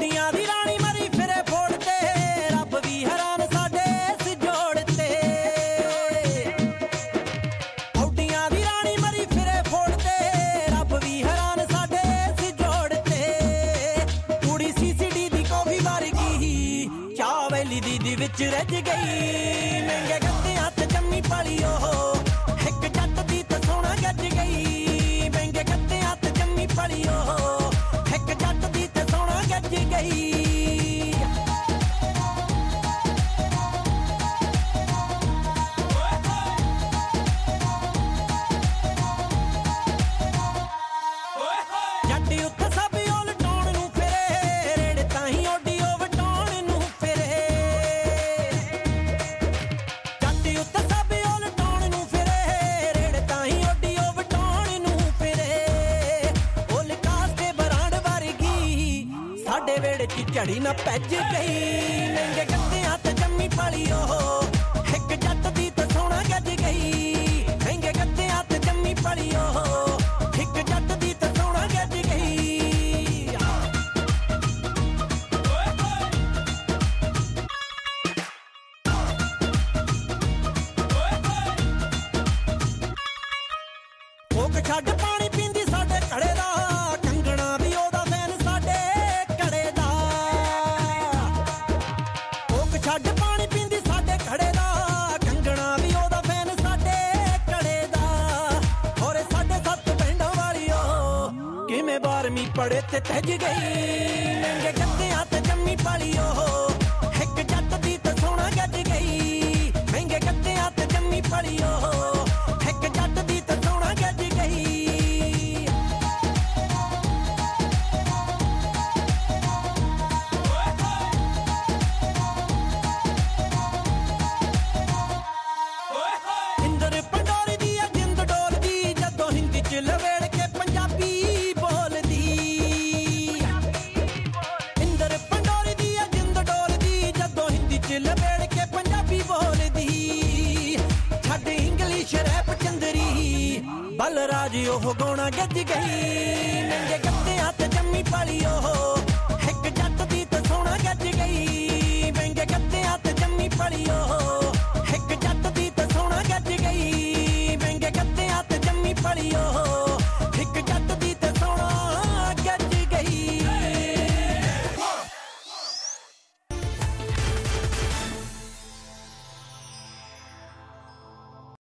ਕੌਡੀਆਂ ਦੀ ਰਾਣੀ ਮਰੀ ਫਿਰੇ ਫੋੜ ਤੇ ਰੱਬ ਵੀ ਹੈਰਾਨ ਸਾਡੇ ਇਸ ਜੋੜ ਤੇ ਕੌਡੀਆਂ ਦੀ ਰਾਣੀ ਮਰੀ ਫਿਰੇ ਫੋੜ ਤੇ ਰੱਬ ਵੀ ਹੈਰਾਨ ਸਾਡੇ ਇਸ ਜੋੜ ਤੇ ਕੁੜੀ ਸੀਸੀਡੀ ਦੀ ਕਾਫੀ ਵਰਗੀ ਚਾਹ ਵੈਲੀ ਦੀ ਵਿੱਚ ਰਜ ਗਈ ਮਹਿੰਗੇ ਗੱਤਿਆਂ ਤੇ ਜੰਮੀ ਪਾਲੀ ਉਹ ਇੱਕ ਜੱਟ ਦੀ ਤਾਂ ਸੋਹਣਾ ਗੱਜ ਗਈ ਮਹਿੰਗੇ ਗੱਤਿਆਂ ਤੇ ਜੰਮੀ ਪਾਲੀ ਉਹ ਇੱਕ ਜੱਟ ਦੀ ਤੇ ਸੋਹਣਾ ਗੱਜ ਗਈ ਜੱਟ ਉੱਤੇ ਸਭ ਉਹ ਲਟਾਉਣ ਨੂੰ ਫਿਰੇ ਰੇੜ ਤਾਂ ਹੀ ਓਡੀਓ ਵਟਾਉਣ ਨੂੰ ਫਿਰੇ ਜੱਟ ਉੱਤੇ ਸਭ ਉਹ ਲਟਾਉਣ ਨੂੰ ਫਿਰੇ ਰੇੜ ਤਾਂ ਹੀ ਓਡੀਓ ਵਟਾਉਣ ਨੂੰ ਫਿਰੇ ਉਹ ਲਿਕਾਸ ਤੇ ਬਰਾਂਡ ਵਰਗੀ ਸਾਡੇ ਵੇੜੇ 'ਚ ਝੜੀ ਨਾ ਭੱਜ ਗਈ ਮਹਿੰਗੇ ਗੱਤਿਆਂ ਤੇ ਜੰਮੀ ਪਾਲੀ ਉਹ ਇੱਕ ਜੱਟ ਦੀ ਤਾਂ ਸੋਹਣਾ ਗੱਜ ਗਈ ਮਹਿੰਗੇ ਗੱਤਿਆਂ ਤੇ ਜੰਮੀ ਪਾਲੀ ਉਹ ਇੱਕ ਜੱਟ ਦੀ ਤਾਂ ਸੋਹਣਾ ਗੱਜ ਗਈ ਕੋਕ ਛੱਡ ਪਾਣੀ ਪੀਂਦੀ ਸਾਡੇ ਘੜੇ ਦਾ ਕੰਗਣਾ ਵੀ ਉਹਦਾ ਫੈਨ ਸਾਡੇ ਘੜੇ ਦਾ ਕੋਕ ਛੱਡ ਪਾਣੀ ਪੀਂਦੀ ਸਾਡੇ ਘੜੇ ਦਾ ਕੰਗਣਾ ਵੀ ਉਹਦਾ ਫੈਨ ਸਾਡੇ ਘੜੇ ਦਾ ਹੋਰੇ ਸਾਡੇ ਸੱਤ ਪਿੰਡਾਂ ਵਾਲੀ ਉਹ ਕਿਵੇਂ 12ਵੀਂ ਪੜੇ ਤੇ ਤੱਜ ਗਈ ਮਹਿੰਗੇ ਗੱਤਿਆਂ ਤੇ ਜੰਮੀ ਪਾਲੀ ਉਹ ਇੱਕ ਜੱਟ ਦੀ ਤਾਂ ਸੋਹਣਾ ਗੱਜ ਗਈ ਮਹਿੰਗੇ ਗੱਤਿਆਂ ਤੇ ਜੰਮੀ ਪਾਲੀ ਉਹ ਇੱਕ ਜੱਟ ਦੀ ਤਾਂ ਸੋਹਣਾ ਗੱਜ ਗਈ ਇੰਦਰ ਪੰਡੋਰੀ ਦੀ ਆ ਜਿੰਦ ਡੋਲਦੀ ਜਦੋਂ ਹਿੰਦੀ ਚ ਲਵੇੜ ਕੇ ਪੰਜਾਬੀ ਬੋਲਦੀ ਇੰਦਰ ਪੰਡੋਰੀ ਦੀ ਆ ਜਿੰਦ ਡੋਲਦੀ ਜਦੋਂ ਹਿੰਦੀ ਚ ਲਵੇੜ ਕੇ ਪੰਜਾਬੀ ਬੋਲਦੀ ਛੱਡ ਇੰਗਲਿਸ਼ ਰੈਪ ਚੰਦਰੀ ਬਲਰਾਜ ਉਹ ਗਾਉਣਾ ਗੱਜ ਗਈ ਮਹਿੰਗੇ ਗੱਤਿਆਂ ਤੇ ਜੰਮੀ ਪਾਲੀ